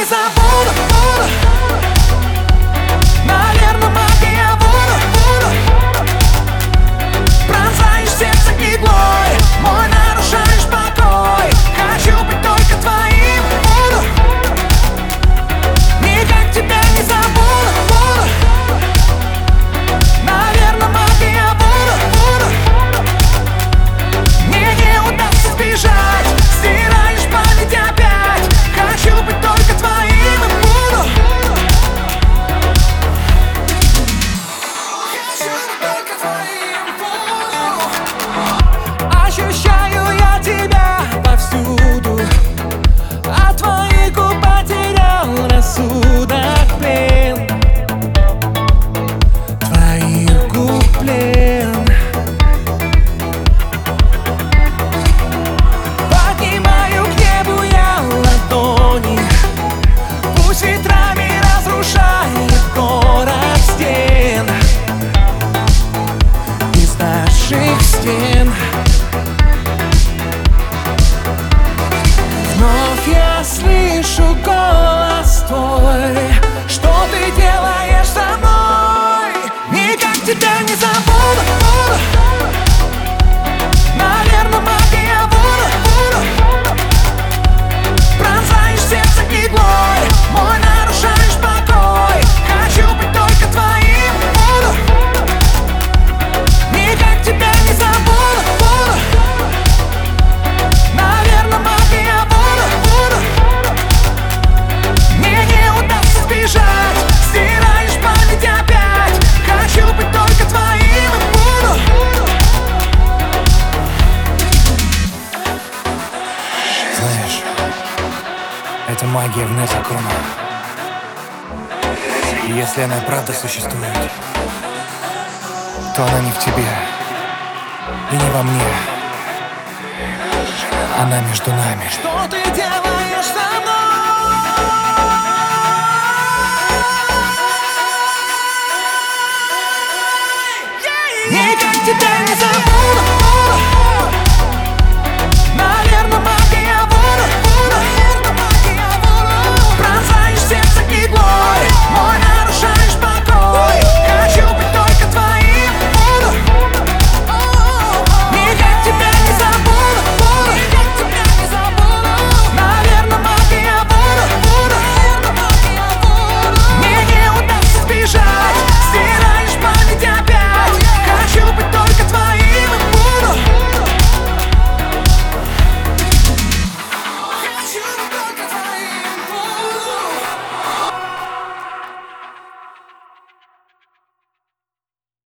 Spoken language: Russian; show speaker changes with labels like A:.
A: забуду, буду. Наверно, магия буду. Пронзаешь сердце иглой, мой нарушаешь покой. Хочу быть только твоим, буду. Никак тебя не забуду, буду. Наверно, магия буду. Мне не удастся сбежать, стираешь память опять. Хочу быть только твоим и буду. Хочу быть только твоим, буду. Ощущаю я тебя повсюду, от твоих губ потерял рассудок, плен. Твоих губ плен. Поднимаю к небу я ладони, пусть ветрами разрушает город стен. Из наших стен вновь я слышу голос твой. Что ты делаешь со мной? Никак тебя не забуду, буду. Наверно, магия буду. Пронзаешь сердце иглой, мой нарушаешь покой. Хочу быть только твоим, буду. Никак тебя не забуду, буду. Наверно, магия буду. Мне не удастся сбежать, стираешь память опять. Хочу быть только твоим и буду.
B: Знаешь, эта магия вне закона. И если она правда существует, то она не в тебе и не во мне. Она между нами.
A: Что ты делаешь со